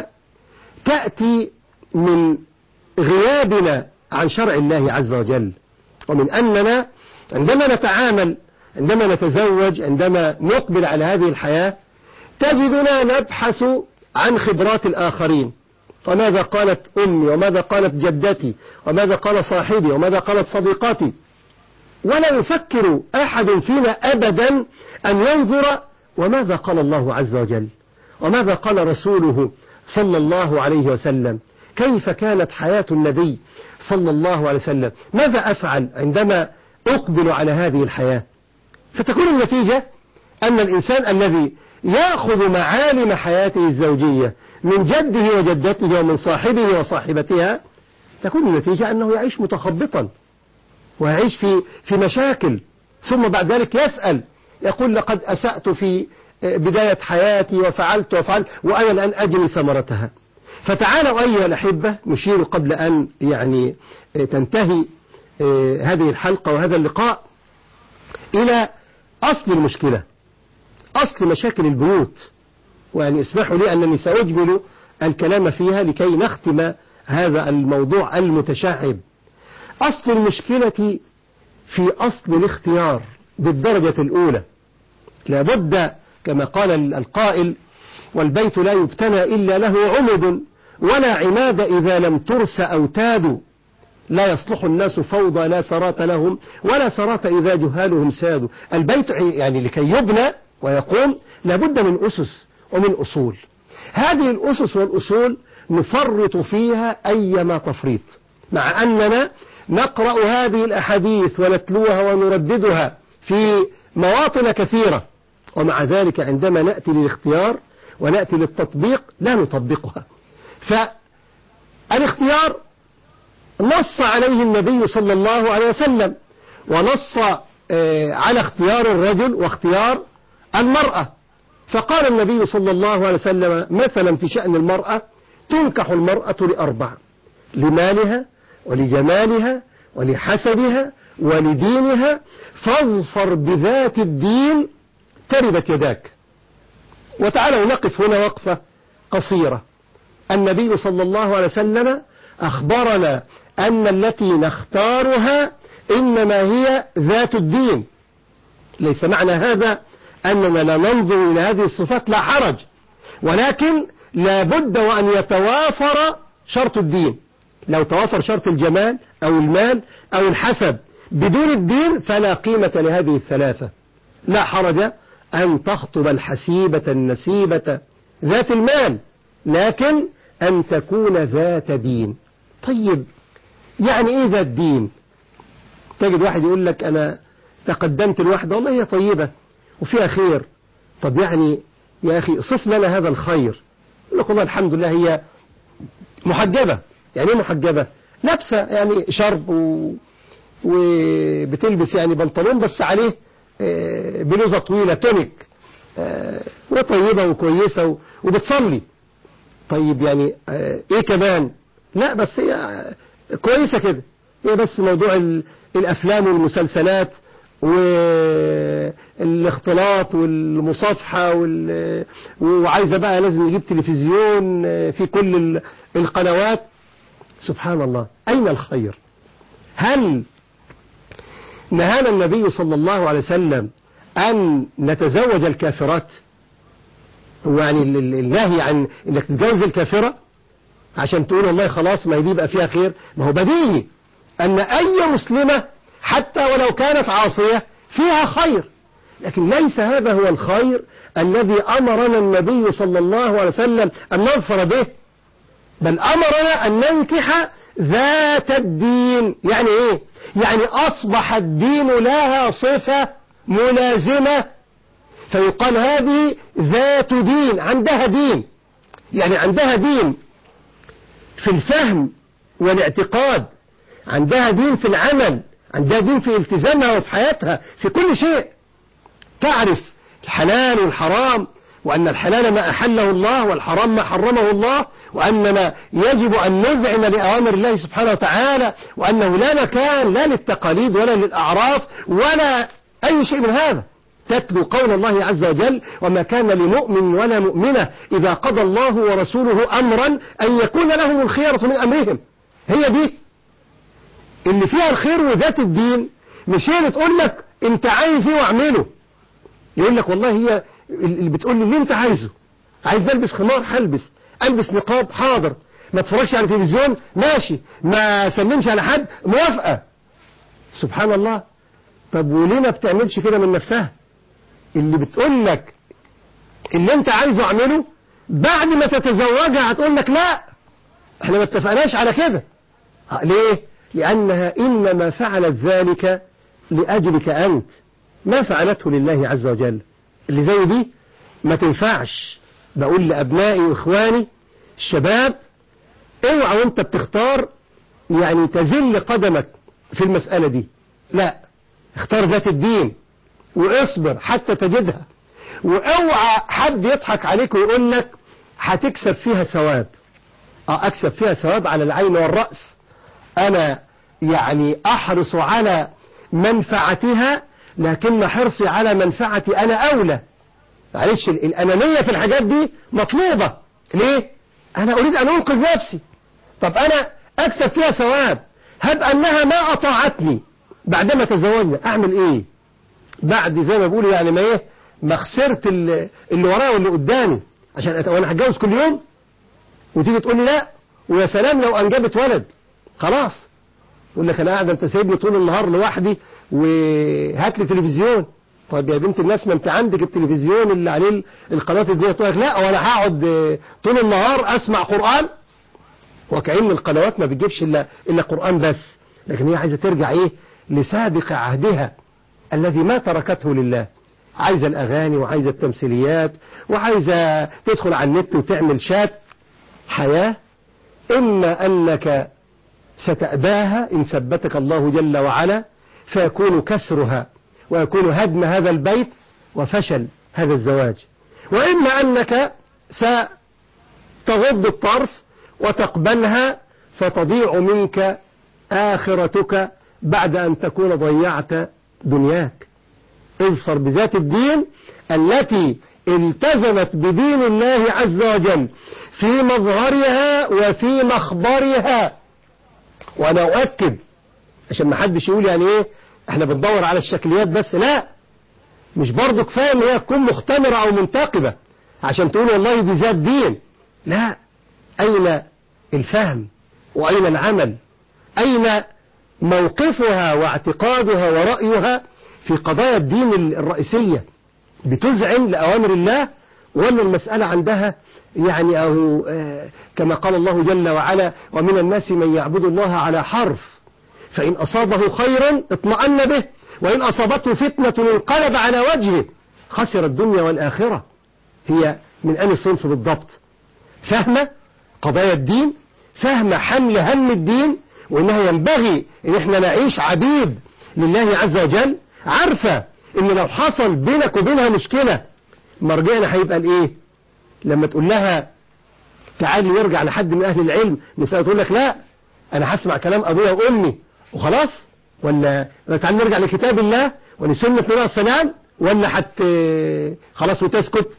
تأتي من غيابنا عن شرع الله عز وجل، ومن أننا عندما نتعامل، عندما نتزوج، عندما نقبل على هذه الحياة، تجدنا نبحث عن خبرات الآخرين، وماذا قالت أمي وماذا قالت جدتي وماذا قال صاحبي وماذا قالت صديقاتي، ولا يفكر أحد فينا أبدا أن ينظر وماذا قال الله عز وجل وماذا قال رسوله صلى الله عليه وسلم، كيف كانت حياة النبي صلى الله عليه وسلم، ماذا أفعل عندما أقبل على هذه الحياة. فتكون النتيجة أن الإنسان الذي يأخذ معالم حياته الزوجية من جده وجدته ومن صاحبه وصاحبتها، تكون النتيجة أنه يعيش متخبطا ويعيش في في مشاكل، ثم بعد ذلك يسأل يقول لقد أسأت في بداية حياتي وفعلت وفعلت وأنا الآن أجني ثمرتها. فتعالوا أيها الأحبة نشير قبل أن يعني تنتهي هذه الحلقة وهذا اللقاء إلى أصل المشكلة، أصل مشاكل البيوت، ويعني اسمحوا لي أنني سأجمل الكلام فيها لكي نختم هذا الموضوع المتشعب. أصل المشكلة في أصل الاختيار بالدرجة الأولى. لابد كما قال القائل والبيت لا يبتنى إلا له عمد ولا عماد إذا لم ترس أوتاد، لا يصلح الناس فوضى لا سرات لهم ولا سرات إذا جهالهم سادوا. البيت يعني لكي يبنى ويقوم لابد من أسس ومن أصول. هذه الأسس والأصول نفرط فيها أيما تفريط، مع أننا نقرأ هذه الأحاديث ونتلوها ونرددها في مواطن كثيرة، ومع ذلك عندما نأتي للاختيار ونأتي للتطبيق لا نطبقها. فالاختيار نص عليه النبي صلى الله عليه وسلم، ونص على اختيار الرجل واختيار المرأة. فقال النبي صلى الله عليه وسلم مثلا في شأن المرأة: تنكح المرأة لأربع: لمالها ولجمالها ولحسبها ولدينها، فاظفر بذات الدين تربت يداك. وتعالوا نقف هنا وقفة قصيرة. النبي صلى الله عليه وسلم أخبرنا أن التي نختارها إنما هي ذات الدين. ليس معنى هذا أننا لا ننظر إلى هذه الصفات، لا حرج، ولكن لا بد وأن يتوافر شرط الدين. لو توافر شرط الجمال أو المال أو الحسب بدون الدين فلا قيمة لهذه الثلاثة. لا حرج أن تخطب الحسيبة النسيبة ذات المال، لكن أن تكون ذات دين. طيب يعني إيه ذات دين؟ تجد واحد يقول لك أنا تقدمت الواحدة والله هي طيبة وفيها خير. طب يعني يا أخي صف لنا هذا الخير. يقول لك والله الحمد لله هي محجبة. يعني ايه محجبة؟ لابسة يعني شرب و... وبتلبس يعني بنطلون بس عليه بلوزة طويلة تونيك، وطيبة وكويسة و... وبتصلي. طيب يعني ايه كمان؟ لا بس هي كويسة كده، هي بس موضوع ال... الأفلام والمسلسلات والاختلاط والمصافحة وال... وعايزة بقى لازم نجيب تلفزيون في كل القنوات. سبحان الله، أين الخير؟ هل نهانا النبي صلى الله عليه وسلم أن نتزوج الكافرات؟ هو يعني النهي عن أنك تتجوز الكافرة عشان تقول والله خلاص ما هي دي بقى فيها خير؟ ما هو بديهي أن أي مسلمة حتى ولو كانت عاصية فيها خير، لكن ليس هذا هو الخير الذي أمرنا النبي صلى الله عليه وسلم أن نظفر به، بل أمرنا أن ننكح ذات الدين. يعني إيه؟ يعني أصبح الدين لها صفة ملازمة، فيقال هذه ذات دين، عندها دين، يعني عندها دين في الفهم والاعتقاد، عندها دين في العمل، عندها دين في التزامها وفي حياتها في كل شيء، تعرف الحلال والحرام، وأن الحلال ما أحله الله والحرام ما حرمه الله، وأننا يجب أن نذعن لأوامر الله سبحانه وتعالى، وأنه لا مكان لا للتقاليد ولا للأعراف ولا أي شيء من هذا. تتلو قول الله عز وجل: وما كان لمؤمن ولا مؤمنة إذا قضى الله ورسوله أمرا أن يكون لهم الخيرة من أمرهم. هي دي اللي فيها الخير وذات الدين، مش هي اللي تقول لك انت عايز ايه واعمله. يقول لك والله هي اللي بتقول لي اللي انت عايزه، عايز البس خمار هلبس، البس نقاب حاضر، ما اتفرجش على تلفزيون ماشي، ما سلمش على حد موافقة. سبحان الله. طب وليه ما بتعملش كده من نفسها؟ اللي بتقول لك اللي انت عايزه اعمله بعد ما تتزوجها هتقول لك لا احنا ما اتفقناش على كده. ليه؟ لأنها إنما فعلت ذلك لأجلك أنت، ما فعلته لله عز وجل. اللي زي دي ما تنفعش. بقول لأبنائي وإخواني الشباب: اوعى وانت بتختار يعني تزل قدمك في المسألة دي، لا، اختار ذات الدين واصبر حتى تجدها. واوعى حد يضحك عليك ويقول لك هتكسب فيها ثواب. اه اكسب فيها ثواب على العين والرأس، أنا يعني أحرص على منفعتها، لكن حرصي على منفعتي أنا أولى. معلش الأنانية في الحاجات دي مطلوبة. ليه؟ أنا أريد أن أنقذ نفسي. طب أنا أكسب فيها ثواب، هب أنها ما أطاعتني بعدما تزوجنا، أعمل إيه؟ بعد زي ما بقول يعني ما إيه ما خسرت اللي ورايا واللي قدامي عشان وأنا هتجوز كل يوم، وتيجي تقول لي لا، ويا سلام لو أنجبت ولد خلاص يقول لك انا قاعد انت سايبني طول النهار لوحدي وهات لي تلفزيون. طيب يا بنت الناس ما انت عندك التلفزيون اللي عليه القناه دي، تقول لك لا وانا هقعد طول النهار اسمع قران. وكأن القنوات ما بتجيبش إلا, إلا قرآن بس، لكن هي عايزة ترجع إيه لسابق عهدها الذي ما تركته لله. عايزة الأغاني وعايزة التمثيليات وعايزة تدخل على النت وتعمل شات. حياة إما أنك ستأباها إن ثبتك الله جل وعلا، فيكون كسرها ويكون هدم هذا البيت وفشل هذا الزواج، وإما أنك ستغض الطرف وتقبلها فتضيع منك آخرتك بعد أن تكون ضيعت دنياك. اظفر بذات الدين التي التزمت بدين الله عز وجل في مظهرها وفي مخبرها. وأنا أؤكد عشان ما حدش يقول يعني إيه إحنا بندور على الشكليات بس، لا، مش برضو كفاية إن هي تكون مختمرة أو منتقبة عشان تقول والله دي ذات دين. لا، أين الفهم وأين العمل؟ أين موقفها واعتقادها ورأيها في قضايا الدين الرئيسية؟ بتذعن لأوامر الله ولا المسألة عندها يعني أو آه كما قال الله جل وعلا ومن الناس من يعبد الله على حرف فإن أصابه خيرا اطمأن به وإن أصابته فتنة انقلب على وجهه خسر الدنيا والآخرة. هي من أي صنف بالضبط؟ فهم قضايا الدين، فهم حمل هم الدين، وإنه ينبغي إن إحنا نعيش عبيد لله عز وجل، عارفة إن لو حصل بينك وبينها مشكلة مرجعنا هيبقى الإيه؟ لما تقول لها تعالي نرجع لحد من أهل العلم نسأل تقول لك لا أنا هسمع كلام أبويا وأمي وخلاص، ولا تعالي نرجع لكتاب الله ولسنة النبي عليه السلام، ولا حت خلاص وتسكت.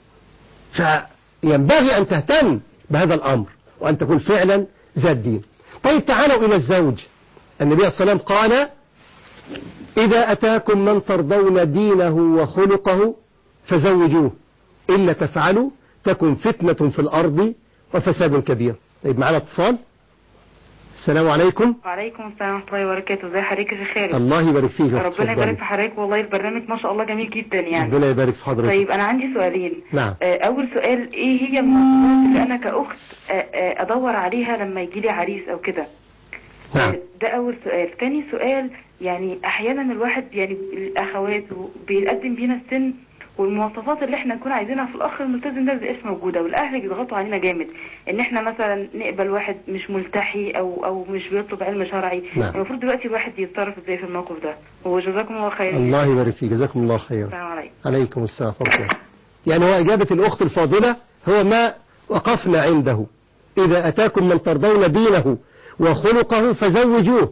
فينبغي أن تهتم بهذا الأمر وأن تكون فعلا ذات دين. طيب تعالوا إلى الزوج. النبي عليه الصلاة والسلام قال إذا أتاكم من ترضون دينه وخلقه فزوجوه إلا تفعلوا تكن فتنة في الأرض وفساد كبير. طيب معنا اتصال. السلام عليكم. وعليكم السلام ورحمة الله وبركاته. ازي حضرتك يا خالد؟ الله يبارك فيك. ربنا يبارك في حضرتك، والله البرنامج ما شاء الله جميل جدا يعني. ربنا يبارك في حضرتك. طيب أنا عندي سؤالين. نعم. أول سؤال، إيه هي المواصفات اللي أنا كأخت أدور عليها لما يجي لي عريس أو كده؟ نعم. ده أول سؤال. تاني سؤال، يعني أحيانا الواحد يعني الأخوات بيقدم بينا السن والمواصفات اللي احنا نكون عايزينها في الاخر الملتزم ده مبقاش موجوده، والاهل بيضغطوا علينا جامد ان احنا مثلا نقبل واحد مش ملتحي او او مش بيطلب علم شرعي. نعم. المفروض دلوقتي الواحد يتصرف ازاي في الموقف ده؟ وجزاكم الله خير. الله يبارك فيك، جزاكم الله خير. السلام عليكم. عليكم السلام ورحمة الله. يعني هو إجابة الأخت الفاضلة هو ما وقفنا عنده. إذا أتاكم من ترضون دينه وخلقه فزوجوه.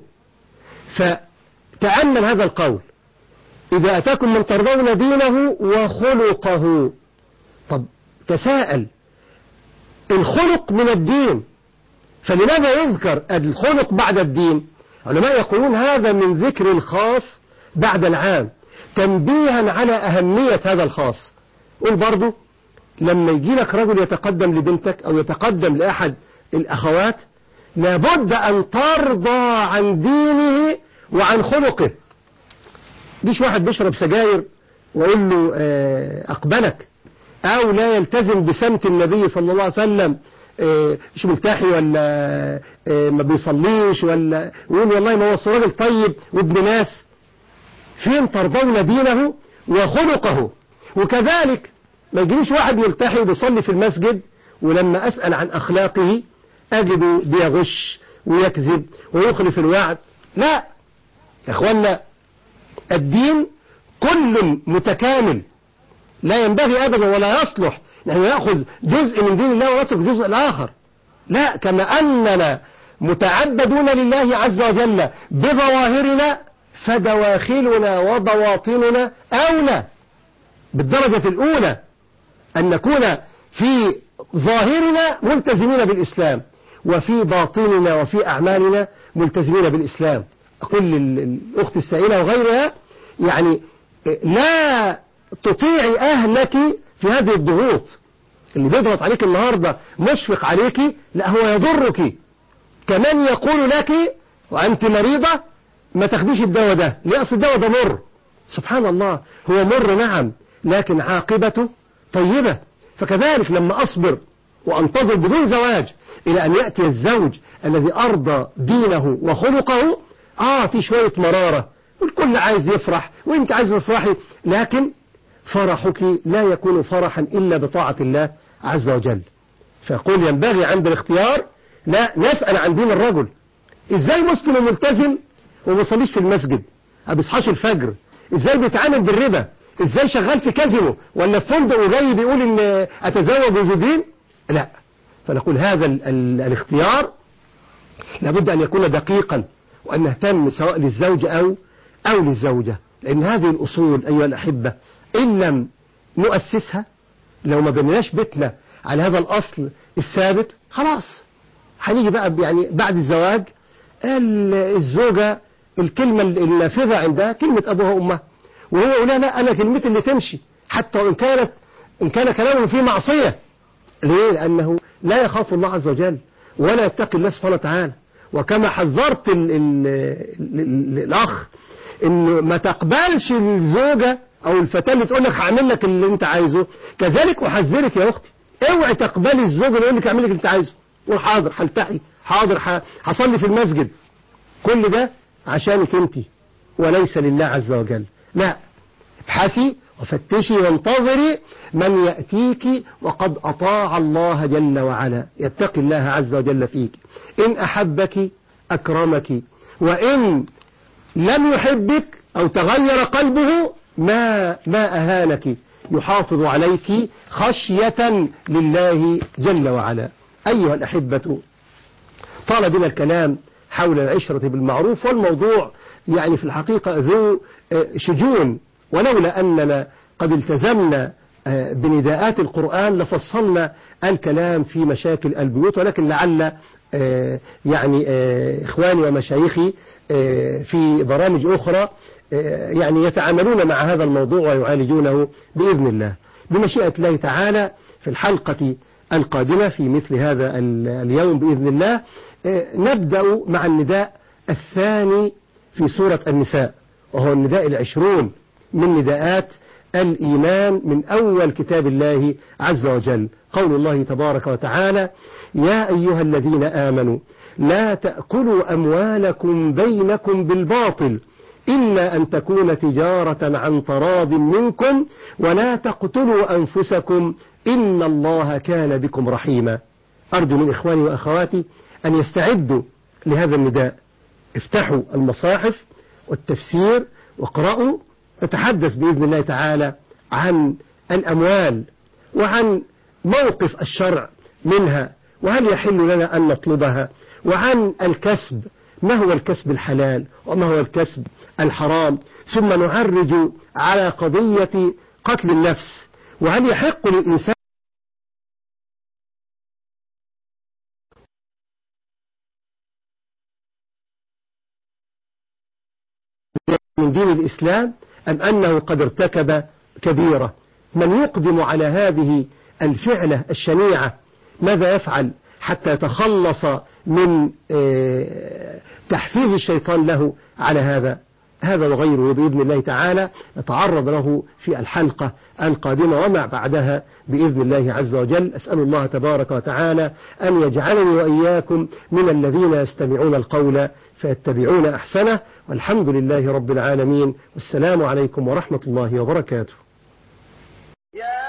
فتأمل هذا القول، إذا أتاكم من ترضون دينه وخلقه. طب تساءل، الخلق من الدين، فلماذا يذكر الخلق بعد الدين؟ علماء يقولون هذا من ذكر الخاص بعد العام تنبيها على أهمية هذا الخاص. قول برضو لما يجي لك رجل يتقدم لبنتك أو يتقدم لأحد الأخوات لابد أن ترضى عن دينه وعن خلقه. ديش واحد بيشرب سجاير وقول له أقبلك، أو لا يلتزم بسمت النبي صلى الله عليه وسلم، مش ملتحي ولا ما بيصليش ولا يقول والله ما هو راجل طيب وابن ناس. فين ترضون دينه وخلقه؟ وكذلك ما يجيش واحد ملتحي وبيصلي في المسجد ولما أسأل عن أخلاقه أجده بيغش ويكذب ويخلف الوعد. لا يا إخوانا، الدين كل متكامل، لا ينبغي أبدا ولا يصلح نحن نأخذ جزء من دين الله ونترك جزء الآخر. لا، كما أننا متعبدون لله عز وجل بظواهرنا فدواخلنا وبواطننا أولى بالدرجة الأولى أن نكون في ظاهرنا ملتزمين بالإسلام وفي باطننا وفي أعمالنا ملتزمين بالإسلام. أقول للأخت السائلة وغيرها يعني لا تطيعي أهلك في هذه الضغوط. اللي بيضغط عليك النهاردة مشفق عليك، لا هو يضرك. كمان يقول لك وأنت مريضة ما تاخديش الدواء ده، ليه؟ أصل الدواء ده مر. سبحان الله، هو مر نعم لكن عاقبته طيبة. فكذلك لما أصبر وأنتظر بدون زواج إلى أن يأتي الزوج الذي أرضى دينه وخلقه، آه في شوية مرارة والكل عايز يفرح وانت عايز تفرحي، لكن فرحك لا يكون فرحا إلا بطاعة الله عز وجل. فيقول ينبغي عند الاختيار لا نسأل عن دين الرجل. ازاي مسلم ملتزم وما بيصليش في المسجد، ما بيصحاش الفجر، ازاي بيتعامل بالربا، ازاي شغال في كازينو ولا في فندق وجاي بيقول ان اتزوج وجودين؟ لا. فنقول هذا ال ال الاختيار لابد ان يكون دقيقا، وان نهتم سواء للزوج او او للزوجة، لان هذه الاصول ايها الاحبة ان لم نؤسسها، لو ما بنيناش بيتنا على هذا الاصل الثابت، خلاص هنيجي بقى يعني بعد الزواج الزوجة الكلمة النافذة عندها كلمة أبوها وأمها، وهو يقول لا أنا كلمتي اللي تمشي حتى وإن كانت إن كان كلامه فيه معصية. ليه؟ لأنه لا يخاف الله عز وجل ولا يتقي الله سبحانه وتعالى. وكما حذرت ال ال ال الأخ إنه ما تقبلش الزوجة أو الفتاة اللي تقول لك هعمل لك اللي أنت عايزه، كذلك أحذرك يا أختي اوعي تقبلي الزوج اللي يقول لك اعمل لك اللي أنت عايزه، قول حاضر هلتحي، حاضر هصلي في المسجد، كل ده عشانك انت وليس لله عز وجل. لا، ابحثي وفتشي وانتظري من يأتيك وقد أطاع الله جل وعلا، يتقي الله عز وجل فيك. إن أحبك أكرمك، وإن لم يحبك أو تغير قلبه ما ما أهانك، يحافظ عليك خشية لله جل وعلا. أيها الأحبة، طال بنا الكلام حول العشرة بالمعروف، والموضوع يعني في الحقيقة ذو شجون، ولولا أننا قد التزمنا بنداءات القرآن لفصلنا الكلام في مشاكل البيوت، ولكن لعل يعني إخواني ومشايخي في برامج أخرى يعني يتعاملون مع هذا الموضوع ويعالجونه بإذن الله بمشيئة الله تعالى. في الحلقة القادمة في مثل هذا اليوم بإذن الله نبدأ مع النداء الثاني في سورة النساء، وهو النداء العشرون من نداءات الإيمان من أول كتاب الله عز وجل. قول الله تبارك وتعالى: يا أيها الذين آمنوا لا تأكلوا أموالكم بينكم بالباطل إلا أن تكون تجارة عن تراض منكم ولا تقتلوا أنفسكم إن الله كان بكم رحيما. أرجو من إخواني وأخواتي أن يستعدوا لهذا النداء. افتحوا المصاحف والتفسير واقرأوا. نتحدث بإذن الله تعالى عن الأموال وعن موقف الشرع منها، وهل يحل لنا أن نطلبها، وعن الكسب، ما هو الكسب الحلال وما هو الكسب الحرام، ثم نعرج على قضية قتل النفس، وهل يحق للإنسان من دين الإسلام أم أنه قد ارتكب كبيرة. من يقدم على هذه الفعلة الشنيعة ماذا يفعل حتى يتخلص من تحفيز الشيطان له على هذا هذا وغيره بإذن الله تعالى نتعرض له في الحلقة القادمة وما بعدها بإذن الله عز وجل. أسأل الله تبارك وتعالى أن يجعلني وإياكم من الذين يستمعون القول فيتبعون أحسنه، والحمد لله رب العالمين، والسلام عليكم ورحمة الله وبركاته.